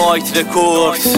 مایت رکوردز.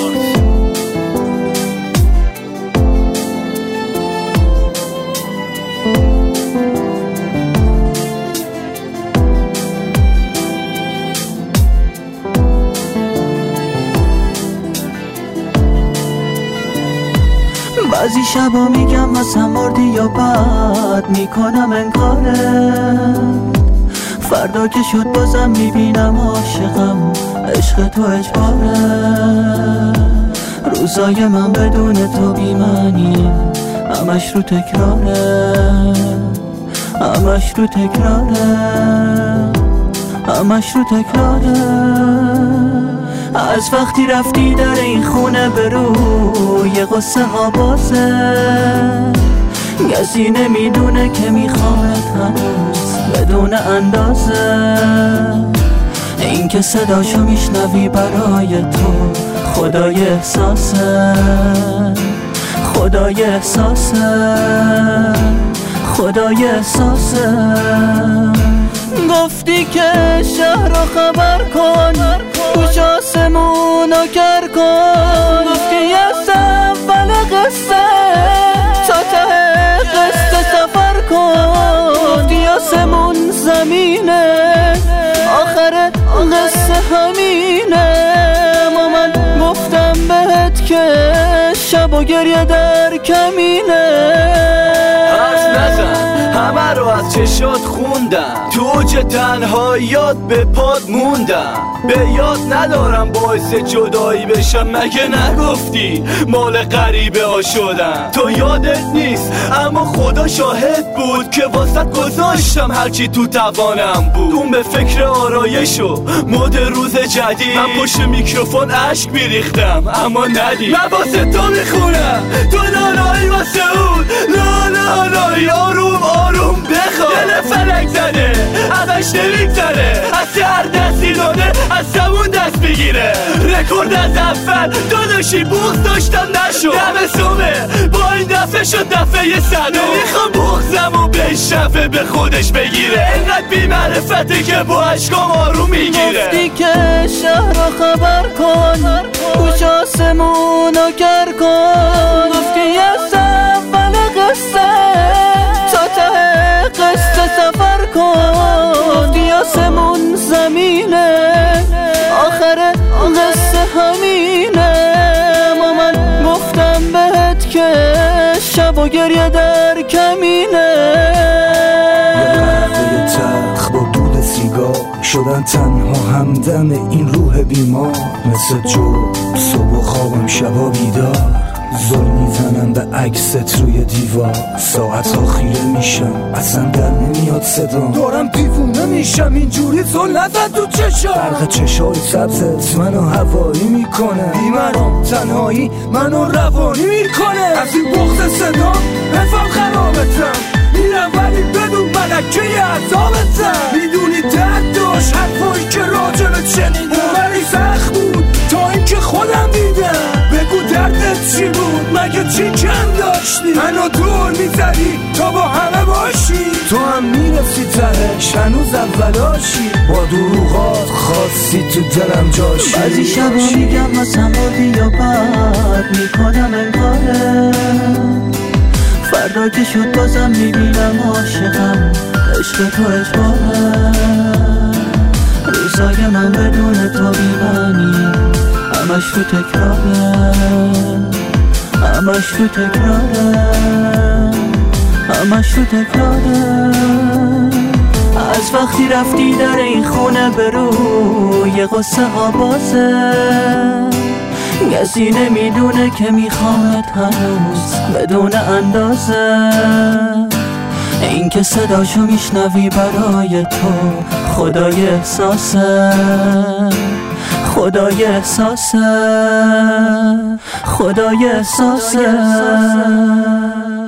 بعضی شبا میگم مثلا مردی یا بد میکنم انکارت، فردا که شد بازم میبینم عاشقم، عشق تو اجباره. روزای من بدون تو بی‌معنیه، همش رو تکراره، همش رو تکراره، همش رو تکراره. از وقتی رفتی در این خونه برو یه قصه ها بازه، کسی نمیدونه که میخوامت هنوز بدون اندازه. این که صداشو میشنوی برای تو خدای احساسه، خدای احساسه، خدای احساسه. گفتی که شهر رو خبر کن، گوش آسمونو گر کن. گفتی از اول قصه تا ته قصه سفر کن. گفتی آسمون زمینه، آخر قصه همینه. اما من گفتم بهت که شب و گریه در کمینه. حرف نزن، همه رو از چشات خوندم، تو اوج تنهاییات به پاد موندم. به یاد ندارم باعث جدایی بشم، مگه نگفتی مال غریبه ها شدم. تو یادت نیست اما خدا شاهد بود که واسط گذاشتم هرچی تو توانم بود. اون به فکر آرایش و مد روز جدید، من پشت میکروفون عشق میریختم اما ندید. من واسه تو میخونم، تو لالایی واسه اون لالایی. آروم آروم بخواه، دل فلک زده ازش نمیگذره، از هر دستی داده از همون دست بگیره. رکورد از اول داداشی بغض داشتم نشد، دم سومه با این دفعه شد دفعه 100. نمیخوام بغضمو به شفه به خودش بگیره، اینقدر بی معرفته که با عشقام آروم میگیره. گفتی که شهر رو خبر کن، گوش آسمونو گر کن. گفتی از اول قصه تا ته قصه سفر کن. گفتی آسمون زمینه، آخر قصه همینه. اما من گفتم بهت که شب و گریه در کمینه. یه تلخ با دود سیگار شدن تنها همدم این روح بیمار. مثل جو صبح و خوابم شبا بیدار، زل میزنم به عکست روی دیوار. ساعت ها خیره میشم اصلا در نمیاد صدام، دارم دیوونه میشم اینجوری زل نزد تو چشام. برق چشای سبزت منو هوایی میکنه، بیمرام تنهایی منو روانی میکنه. از این بغض صدام حرفم خرابتم، میرم ولی بدون ملکه عذابتم. میدونی درد داشت حرفایی که راجبت شنیدم، ولی سخت بود تا اینکه خودم دیدم. بگو دردت چی بود، مگه چی کم داشتی؟ منو دور میزدی تا با همه باشی، تو هم میرسی تهش هنوز اولاشی. با دروغات خواستی تو دلم جاشی. بعضی شبا میگم مثلا مردی یا بد میکنم انکارت، فردا که شد بازم میبینم عاشقم، عشق تو اجباره. روزای من بدون تو بی‌معنیه، همش رو تکراره، همش رو تکراره، همش رو تکراره. از وقتی رفتی در این خونه برو یه قصه ها بازه، کسی نمیدونه که میخوامت هنوز بدون اندازه. این که صداشو میشنوی برای تو خدای احساسه، خدای احساسه، خدای احساسه.